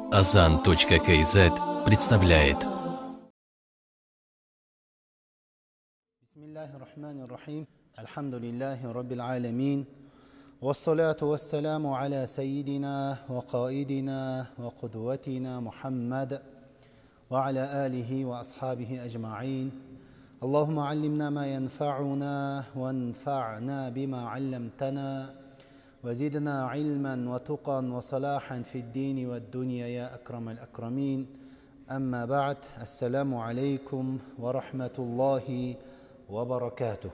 Azan.kz представляет. Бисмиллахир-рахманир-рахим. Альхамдулиллахи раббил алямин. Вассалату вассаламу аля сайидина ва каидина ва кудватина Мухаммад ва аля алихи ва асхабихи аджмаин. Аллахумма аллимна ма янфа'уна ва анфa'на бима алламтана. وزدنا علما وتقا وصلاحا في الدين والدنيا يا أكرم الأكرمين. أما بعد، السلام عليكم ورحمة الله وبركاته.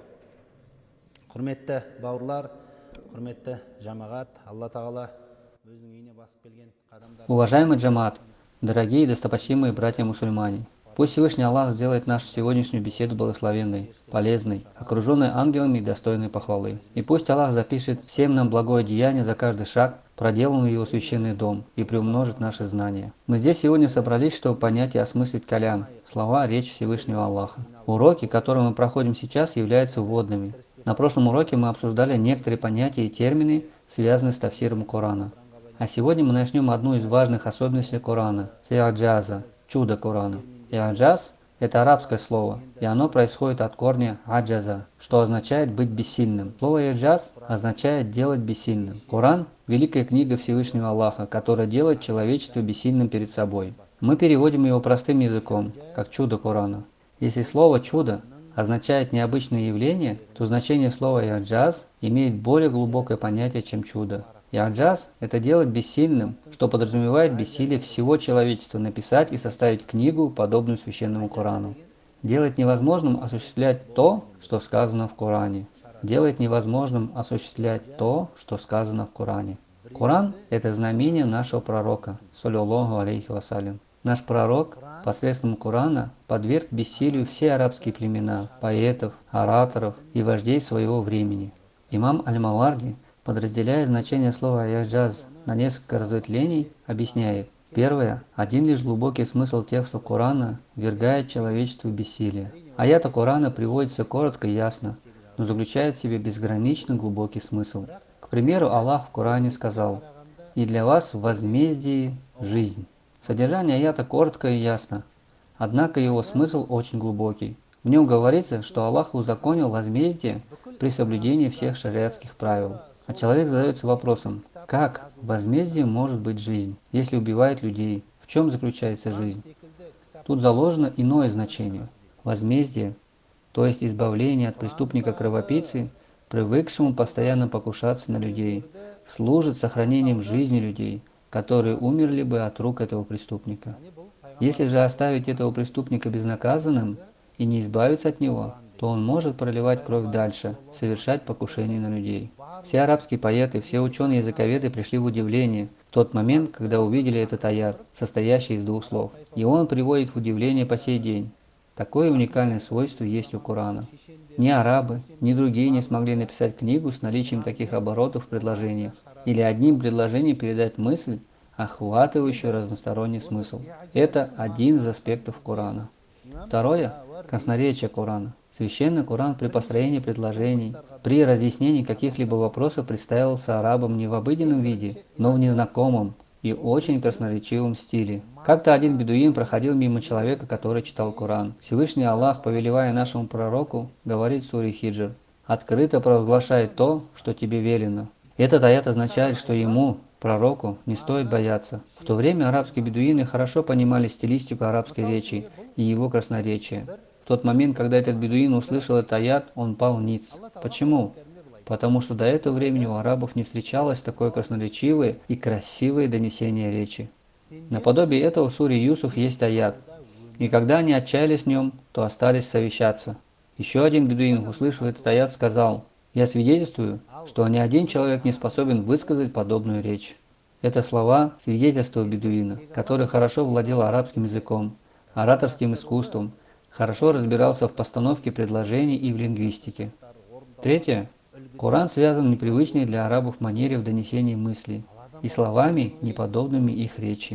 Құрметті бауырлар, құрметті жамағат, Алла Тағала өзінің үйіне басып келген қадамдар. Уважаемый джамаат, дорогие и достопочтимые братья-мусульмане, пусть Всевышний Аллах сделает нашу сегодняшнюю беседу благословенной, полезной, окруженной ангелами и достойной похвалы. И пусть Аллах запишет всем нам благое деяние за каждый шаг, проделанный в Его священный дом, и приумножит наши знания. Мы здесь сегодня собрались, чтобы понять и осмыслить калям, слова, речь Всевышнего Аллаха. Уроки, которые мы проходим сейчас, являются вводными. На прошлом уроке мы обсуждали некоторые понятия и термины, связанные с тафсиром Корана. А сегодня мы начнем одну из важных особенностей Корана – и'джаза, чудо Корана. И'джаз – это арабское слово, и оно происходит от корня аджаза, что означает быть бессильным. Слово и'джаз означает делать бессильным. Коран – великая книга Всевышнего Аллаха, которая делает человечество бессильным перед собой. Мы переводим его простым языком, как чудо Корана. Если слово «чудо» означает необычное явление, то значение слова и'джаз имеет более глубокое понятие, чем чудо. И'джаз – это делать бессильным, что подразумевает бессилие всего человечества написать и составить книгу, подобную священному Корану. Делает невозможным осуществлять то, что сказано в Коране. Делает невозможным осуществлять то, что сказано в Коране. Коран – это знамение нашего пророка, саллаллаху алейхи вассалям. Наш пророк посредством Корана подверг бессилию все арабские племена, поэтов, ораторов и вождей своего времени. Имам Аль-Маварди, подразделяя значение слова и'джаз на несколько разветвлений, объясняет. Первое. Один лишь глубокий смысл текстов Корана ввергает человечество в бессилие. Аята Корана приводится коротко и ясно, но заключает в себе безгранично глубокий смысл. К примеру, Аллах в Коране сказал: «И для вас в возмездии жизнь». Содержание аята коротко и ясно, однако его смысл очень глубокий. В нем говорится, что Аллах узаконил возмездие при соблюдении всех шариатских правил. А человек задается вопросом, как в возмездии может быть жизнь, если убивает людей? В чем заключается жизнь? Тут заложено иное значение. Возмездие, то есть избавление от преступника-кровопийцы, привыкшему постоянно покушаться на людей, служит сохранением жизни людей, которые умерли бы от рук этого преступника. Если же оставить этого преступника безнаказанным и не избавиться от него, то он может проливать кровь дальше, совершать покушения на людей. Все арабские поэты, все ученые-языковеды пришли в удивление в тот момент, когда увидели этот аят, состоящий из двух слов. И он приводит в удивление по сей день. Такое уникальное свойство есть у Корана. Ни арабы, ни другие не смогли написать книгу с наличием таких оборотов в предложениях, или одним предложением передать мысль, охватывающую разносторонний смысл. Это один из аспектов Корана. Второе – красноречие Корана. Священный Коран при построении предложений, при разъяснении каких-либо вопросов представился арабам не в обыденном виде, но в незнакомом и очень красноречивом стиле. Как-то один бедуин проходил мимо человека, который читал Коран. Всевышний Аллах, повелевая нашему пророку, говорит в суре Хиджр: «Открыто провозглашает то, что тебе велено». Этот аят означает, что ему, пророку, не стоит бояться. В то время арабские бедуины хорошо понимали стилистику арабской речи и его красноречие. В тот момент, когда этот бедуин услышал этот аят, он пал ниц. Почему? Потому что до этого времени у арабов не встречалось такое красноречивое и красивое донесение речи. Наподобие этого в суре Юсуф есть аят: «И когда они отчаялись в нем, то остались совещаться». Еще один бедуин, услышав этот аят, сказал: «Я свидетельствую, что ни один человек не способен высказать подобную речь». Это слова свидетельства бедуина, который хорошо владел арабским языком, ораторским искусством, хорошо разбирался в постановке предложений и в лингвистике. Третье. Коран связан в непривычной для арабов манере в донесении мыслей и словами, неподобными их речи.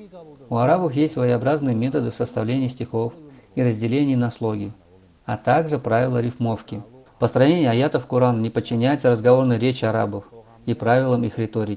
У арабов есть своеобразные методы в составлении стихов и разделении на слоги, а также правила рифмовки. Построение аятов Корана не подчиняется разговорной речи арабов и правилам их риторики.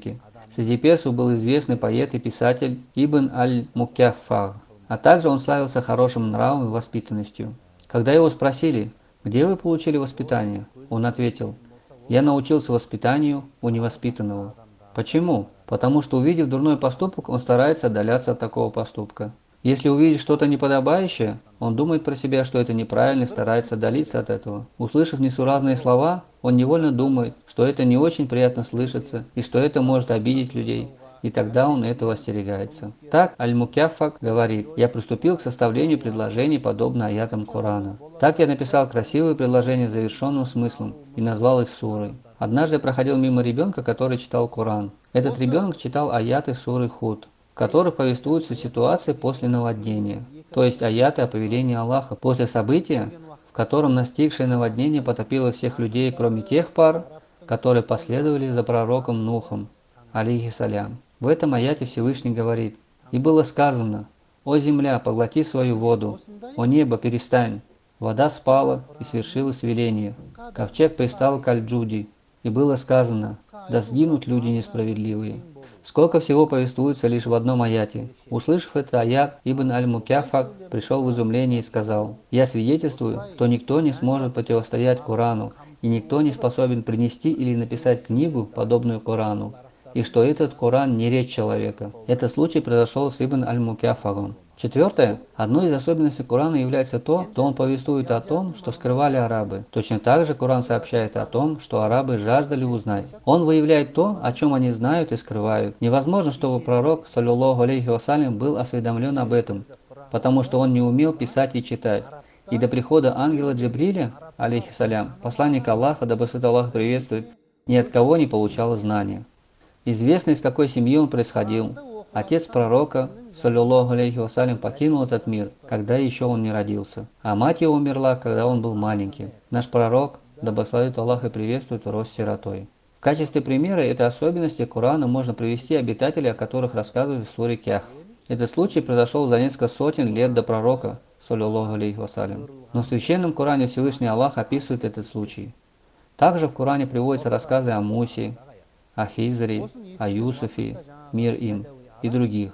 Среди персов был известный поэт и писатель Ибн аль-Мукяффар, а также он славился хорошим нравом и воспитанностью. Когда его спросили, где вы получили воспитание, он ответил: я научился воспитанию у невоспитанного. Почему? Потому что, увидев дурной поступок, он старается отдаляться от такого поступка. Если увидит что-то неподобающее, он думает про себя, что это неправильно, и старается отдалиться от этого. Услышав несуразные слова, он невольно думает, что это не очень приятно слышится, и что это может обидеть людей, и тогда он этого остерегается. Так Аль-Мукяффак говорит: я приступил к составлению предложений, подобно аятам Корана. Так я написал красивые предложения с завершенным смыслом и назвал их сурой. Однажды я проходил мимо ребенка, который читал Коран. Этот ребенок читал аяты суры Худ, в которых повествуются ситуации после наводнения, то есть аяты о повелении Аллаха после события, в котором настигшее наводнение потопило всех людей, кроме тех пар, которые последовали за пророком Нухом, алейхиссалям. В этом аяте Всевышний говорит: «И было сказано: о земля, поглоти свою воду, о небо, перестань. Вода спала, и свершилось веление. Ковчег пристал к Аль-Джуди, и было сказано: да сгинут люди несправедливые». Сколько всего повествуется лишь в одном аяте. Услышав этот аят, Ибн аль-Мукяффак пришел в изумление и сказал: «Я свидетельствую, что никто не сможет противостоять Корану, и никто не способен принести или написать книгу, подобную Корану, и что этот Коран не речь человека». Этот случай произошел с Ибн аль-Мукяффаком. Четвертое. Одной из особенностей Корана является то, что он повествует о том, что скрывали арабы. Точно так же Коран сообщает о том, что арабы жаждали узнать. Он выявляет то, о чем они знают и скрывают. Невозможно, чтобы пророк, саллаллаху алейхи вассалям, был осведомлен об этом, потому что он не умел писать и читать. И до прихода ангела Джибриля, алейхиссалям, посланник Аллаха, да благословит Аллах приветствует, ни от кого не получал знания. Известно, из какой семьи он происходил. Отец пророка, саллаллаху алейхи вассалям, покинул этот мир, когда еще он не родился, а мать его умерла, когда он был маленький. Наш пророк, да благословит Аллах и приветствует, рос сиротой. В качестве примера этой особенности Корана можно привести обитателей, о которых рассказывают в суре Кяхф. Этот случай произошел за несколько сотен лет до пророка, саллаллаху алейхи вассалям. Но в священном Коране Всевышний Аллах описывает этот случай. Также в Коране приводятся рассказы о Мусе, о Хизре, о Юсуфе, мир им, и других,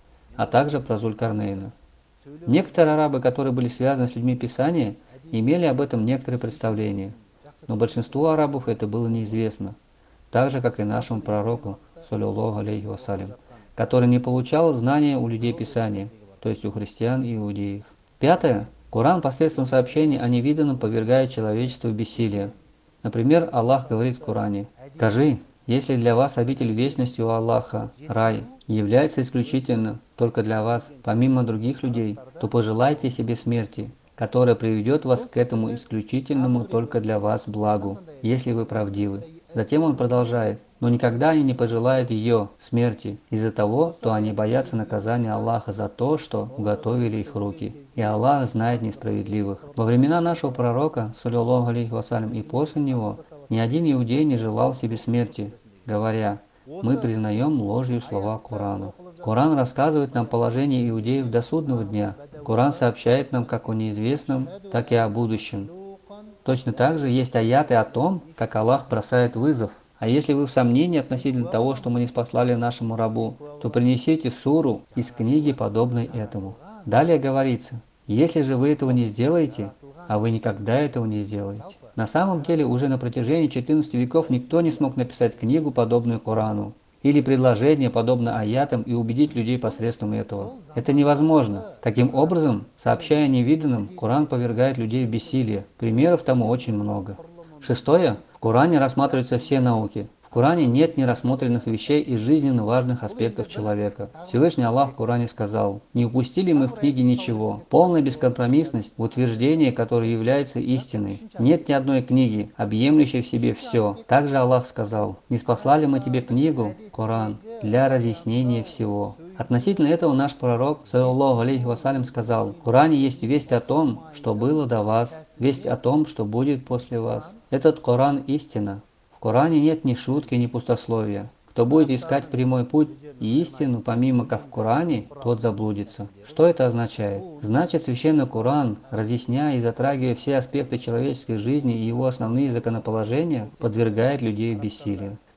а также про Зулькарнейна. Некоторые арабы, которые были связаны с людьми Писания, имели об этом некоторые представления, но большинству арабов это было неизвестно, так же, как и нашему пророку, саллаллаху алейхи вассалям, который не получал знания у людей Писания, то есть у христиан и иудеев. Пятое. Коран посредством сообщений о невиданном повергает человечество в бессилие. Например, Аллах говорит в Коране: «Скажи, если для вас обитель вечности у Аллаха, рай, является исключительно только для вас, помимо других людей, то пожелайте себе смерти, которая приведет вас к этому исключительному только для вас благу, если вы правдивы». Затем он продолжает: «Но никогда они не пожелают ее, смерти, из-за того, что они боятся наказания Аллаха за то, что уготовили их руки. И Аллах знает несправедливых». Во времена нашего пророка, саллаллаху алейхи вассалям, и после него, ни один иудей не желал себе смерти, говоря: «Мы признаем ложью слова Корана». Коран рассказывает нам положение иудеев до судного дня. Коран сообщает нам как о неизвестном, так и о будущем. Точно так же есть аяты о том, как Аллах бросает вызов. А если вы в сомнении относительно того, что мы не спаслали нашему рабу, то принесите суру из книги, подобной этому. Далее говорится: если же вы этого не сделаете, а вы никогда этого не сделаете. На самом деле, уже на протяжении 14 веков никто не смог написать книгу, подобную Корану, или предложение, подобное аятам, и убедить людей посредством этого. Это невозможно. Таким образом, сообщая о невиданном, Коран повергает людей в бессилие. Примеров тому очень много. Шестое. В Коране рассматриваются все науки. В Коране нет нерассмотренных вещей из жизненно важных аспектов человека. Всевышний Аллах в Коране сказал: «Не упустили мы в книге ничего». Полная бескомпромиссность в утверждении, которое является истиной. Нет ни одной книги, объемлющей в себе все. Также Аллах сказал: «Не спаслали мы тебе книгу, Коран, для разъяснения всего». Относительно этого наш пророк, саллаллаху алейхи вассалям, сказал: в Коране есть весть о том, что было до вас, весть о том, что будет после вас. Этот Коран истина. В Коране нет ни шутки, ни пустословия. Кто будет искать прямой путь и истину, помимо как в Коране, тот заблудится. Что это означает? Значит, священный Коран, разъясняя и затрагивая все аспекты человеческой жизни и его основные законоположения, подвергает людей бессилию.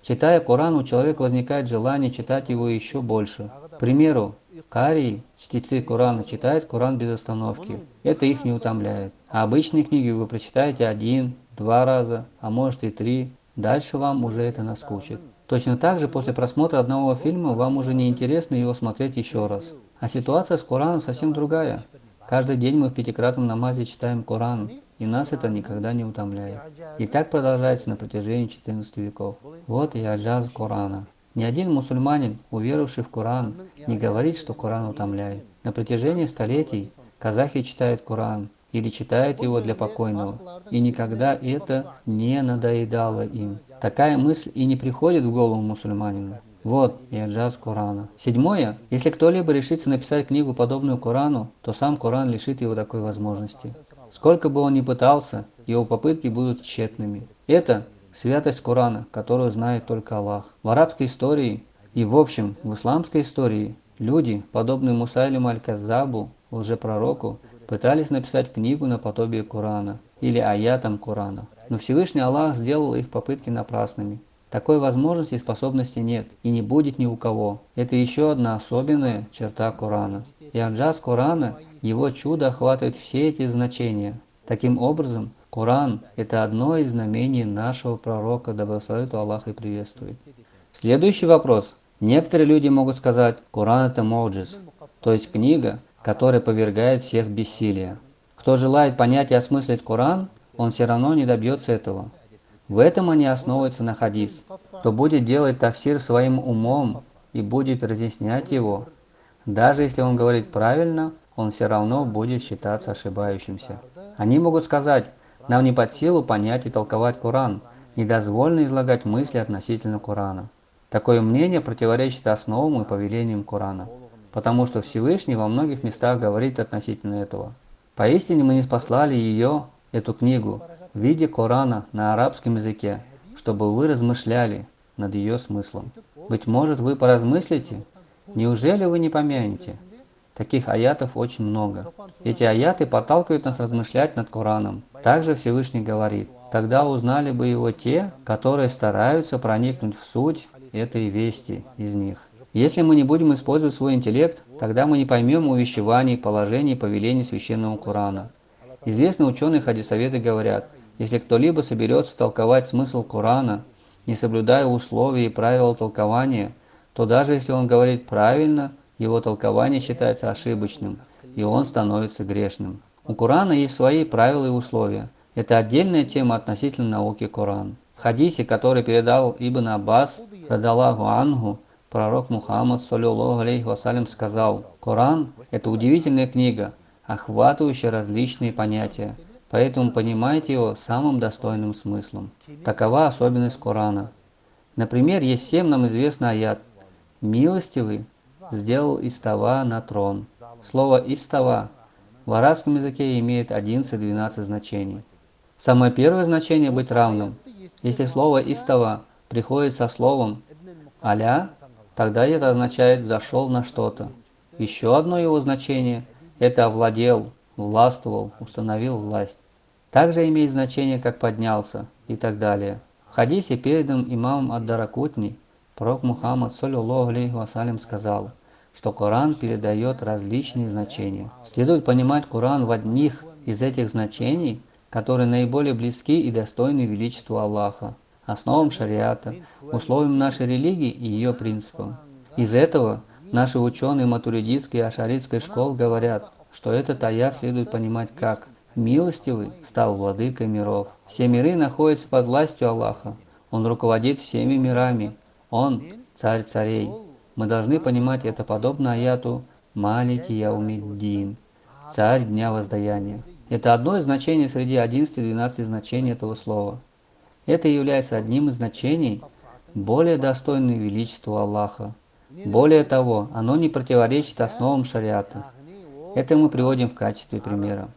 Читая Коран, у человека возникает желание читать его еще больше. К примеру, карии, чтецы Корана, читают Коран без остановки. Это их не утомляет. А обычные книги вы прочитаете 1-2 раза, а может и 3. Дальше вам уже это наскучит. Точно так же после просмотра одного фильма вам уже не интересно его смотреть еще раз. А ситуация с Кораном совсем другая. Каждый день мы в пятикратном намазе читаем Коран, и нас это никогда не утомляет. И так продолжается на протяжении 14 веков. Вот и аджаз Корана. Ни один мусульманин, уверовавший в Коран, не говорит, что Коран утомляет. На протяжении столетий казахи читают Коран или читают его для покойного, и никогда это не надоедало им. Такая мысль и не приходит в голову мусульманину. Вот и аджаз Корана. Седьмое. Если кто-либо решится написать книгу, подобную Корану, то сам Коран лишит его такой возможности. Сколько бы он ни пытался, его попытки будут тщетными. Это святость Корана, которую знает только Аллах. В арабской истории и в общем в исламской истории люди, подобные Мусайлиму аль-Каззабу, лжепророку, пытались написать книгу наподобие Корана или аятам Корана. Но Всевышний Аллах сделал их попытки напрасными. Такой возможности и способности нет, и не будет ни у кого. Это еще одна особенная черта Корана. И аджаз Корана, его чудо охватывает все эти значения. Таким образом, Коран – это одно из знамений нашего пророка, да благословит Аллах и приветствует. Следующий вопрос. Некоторые люди могут сказать, Коран – это моджиз, то есть книга, которая повергает всех в бессилие. Кто желает понять и осмыслить Коран, он все равно не добьется этого. В этом они основываются на хадис. Кто будет делать тафсир своим умом и будет разъяснять его, даже если он говорит правильно, он все равно будет считаться ошибающимся. Они могут сказать, нам не под силу понять и толковать Коран, недозволено излагать мысли относительно Корана. Такое мнение противоречит основам и повелениям Корана, потому что Всевышний во многих местах говорит относительно этого. Поистине мы ниспослали ее, эту книгу, в виде Корана на арабском языке, чтобы вы размышляли над ее смыслом. Быть может, вы поразмыслите? Неужели вы не помянете? Таких аятов очень много. Эти аяты подталкивают нас размышлять над Кораном. Также Всевышний говорит, тогда узнали бы его те, которые стараются проникнуть в суть этой вести из них. Если мы не будем использовать свой интеллект, тогда мы не поймем увещеваний, положений и повелений священного Корана. Известные ученые хадисоведы говорят, если кто-либо соберется толковать смысл Корана, не соблюдая условия и правила толкования, то даже если он говорит правильно, его толкование считается ошибочным, и он становится грешным. У Корана есть свои правила и условия. Это отдельная тема относительно науки Коран. В хадисе, который передал Ибн Аббас, радаллаху анху, пророк Мухаммад, саллиллаху алейхи вассалям, сказал, Коран – это удивительная книга, охватывающая различные понятия, поэтому понимайте его самым достойным смыслом. Такова особенность Корана. Например, есть 7 нам известный аят «Милостивый сделал истава на трон». Слово «истава» в арабском языке имеет 11-12 значений. Самое первое значение – быть равным. Если слово «истава» приходит со словом «аля», тогда это означает «взошел на что-то». Еще одно его значение – это «овладел», «властвовал», «установил власть». Также имеет значение как «поднялся» и так далее. В хадисе, переданном имамом ад-Даракутни, пророк Мухаммад, саллиллаху алейхи вассалям, сказал, что Коран передает различные значения. Следует понимать Коран в одних из этих значений, которые наиболее близки и достойны величеству Аллаха, основам шариата, условиям нашей религии и ее принципам. Из этого наши ученые матуридистской и ашаритской школ говорят, что этот аят следует понимать как «Милостивый стал владыкой миров». Все миры находятся под властью Аллаха. Он руководит всеми мирами. Он – царь царей. Мы должны понимать это подобно аяту «Малики яумиддин» – царь дня воздаяния. Это одно из значений среди 11-12 значений этого слова. Это является одним из значений, более достойным величеству Аллаха. Более того, оно не противоречит основам шариата. Это мы приводим в качестве примера.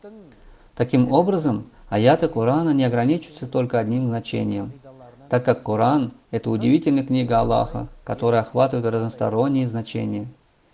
Таким образом, аяты Корана не ограничиваются только одним значением, так как Коран – это удивительная книга Аллаха, которая охватывает разносторонние значения.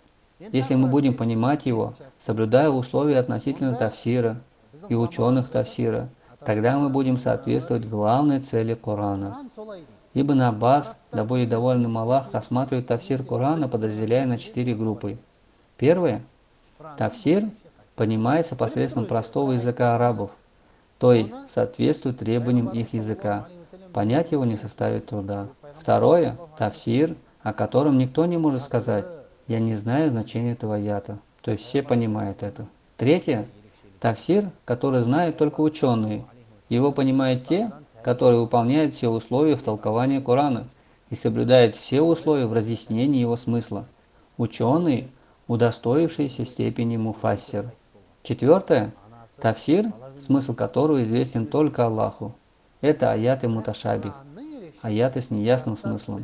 Если мы будем понимать его, соблюдая условия относительно тафсира и ученых тафсира, тогда мы будем соответствовать главной цели Корана. Ибн Аббас, да будет доволен им Аллах, рассматривает тафсир Корана, подразделяя на 4 группы. Первое. Тафсир понимается посредством простого языка арабов, то есть соответствует требованиям их языка. Понять его не составит труда. Второе. Тафсир, о котором никто не может сказать: «Я не знаю значения этого аята». То есть все понимают это. Третье. Тафсир, который знают только ученые. Его понимают те, которые выполняют все условия в толковании Корана и соблюдают все условия в разъяснении его смысла. Ученые, удостоившиеся степени муфассир. Четвертое. Тафсир, смысл которого известен только Аллаху. Это аяты муташабих, аяты с неясным смыслом.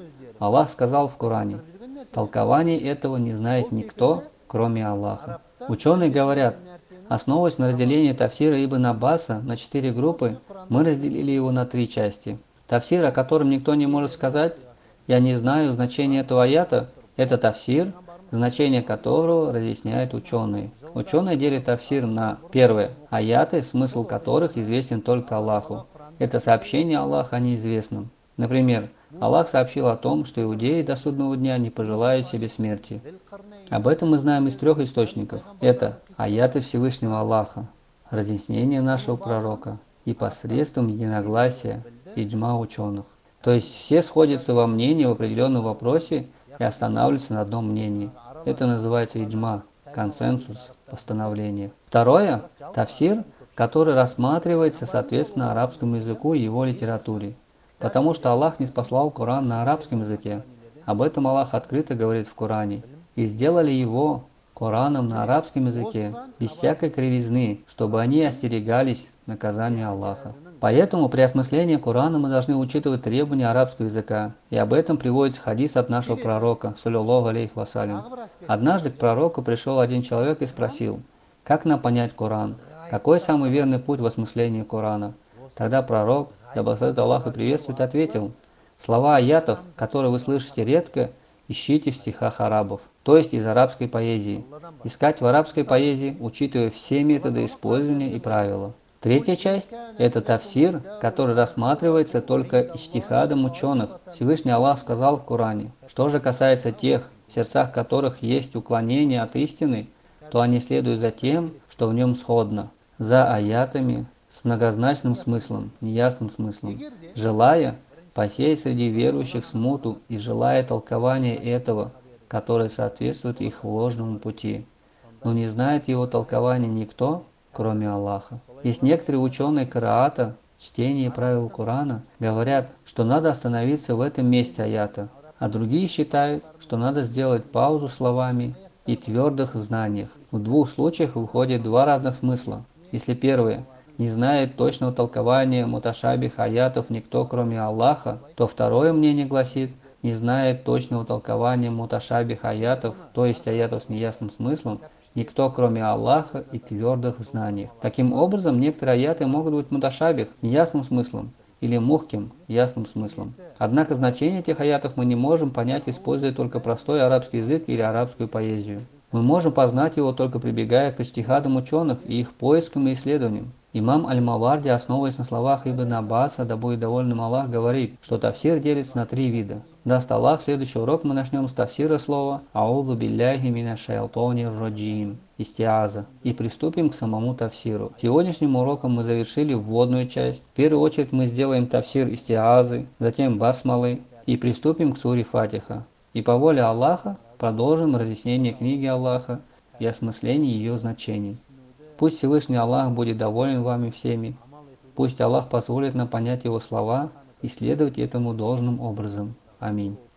Аллах сказал в Коране: толкование этого не знает никто, кроме Аллаха. Ученые говорят: основываясь на разделении тафсира Ибн Аббаса на 4 группы, мы разделили его на 3 части. Тафсир, о котором никто не может сказать: «Я не знаю значения этого аята», это тафсир, значение которого разъясняют ученые. Ученые делят тафсир на: первое, аяты, смысл которых известен только Аллаху. Это сообщение Аллаха о неизвестном. Например, Аллах сообщил о том, что иудеи до судного дня не пожелают себе смерти. Об этом мы знаем из 3 источников. Это аяты Всевышнего Аллаха, разъяснение нашего пророка и посредством единогласия иджма ученых. То есть все сходятся во мнении в определенном вопросе и останавливаются на одном мнении. Это называется иджма, консенсус, постановление. Второе – тафсир, который рассматривается соответственно арабскому языку и его литературе. Потому что Аллах не спаслал Коран на арабском языке. Об этом Аллах открыто говорит в Коране. «И сделали его, Кораном, на арабском языке, без всякой кривизны, чтобы они остерегались наказания Аллаха». Поэтому при осмыслении Корана мы должны учитывать требования арабского языка. И об этом приводится хадис от нашего пророка, саллаллаху алейхи вассалям. Однажды к пророку пришел один человек и спросил: «Как нам понять Коран? Какой самый верный путь в осмыслении Корана?» Тогда пророк, да благословит Аллах и приветствует, ответил: «Слова аятов, которые вы слышите редко, ищите в стихах арабов, то есть из арабской поэзии. Искать в арабской поэзии, учитывая все методы использования и правила». Третья часть – это тафсир, который рассматривается только иджтихадом ученых. Всевышний Аллах сказал в Коране: «Что же касается тех, в сердцах которых есть уклонение от истины, то они следуют за тем, что в нем сходно, за аятами с многозначным смыслом, неясным смыслом, желая посеять среди верующих смуту и желая толкования этого, которое соответствует их ложному пути. Но не знает его толкования никто, кроме Аллаха». Есть некоторые ученые караата, чтения и правил Корана, говорят, что надо остановиться в этом месте аята, а другие считают, что надо сделать паузу словами и твердых в знаниях. В 2 случаях выходит 2 разных смысла. Если первое не знает точного толкования муташабих аятов никто, кроме Аллаха, то второе мнение гласит: не знает точного толкования муташабих аятов, то есть аятов с неясным смыслом, никто, кроме Аллаха и твердых в знаниях. Таким образом, некоторые аяты могут быть муташабих с неясным смыслом или мухким, ясным смыслом. Однако значение этих аятов мы не можем понять, используя только простой арабский язык или арабскую поэзию. Мы можем познать его только прибегая к иджтихадам ученых и их поискам и исследованиям. Имам Аль-Маварди, основываясь на словах Ибн Аббаса, да будет доволен им Аллах, говорит, что тафсир делится на 3 вида. Даст Аллах, следующий урок мы начнем с тафсира слова «Аузу билляхи минаш шайтанир раджим» истиаза и приступим к самому тафсиру. Сегодняшним уроком мы завершили вводную часть. В первую очередь мы сделаем тафсир истиазы, затем басмалы и приступим к суре Фатиха. И по воле Аллаха продолжим разъяснение книги Аллаха и осмысление ее значений. Пусть Всевышний Аллах будет доволен вами всеми. Пусть Аллах позволит нам понять Его слова и следовать этому должным образом. Аминь.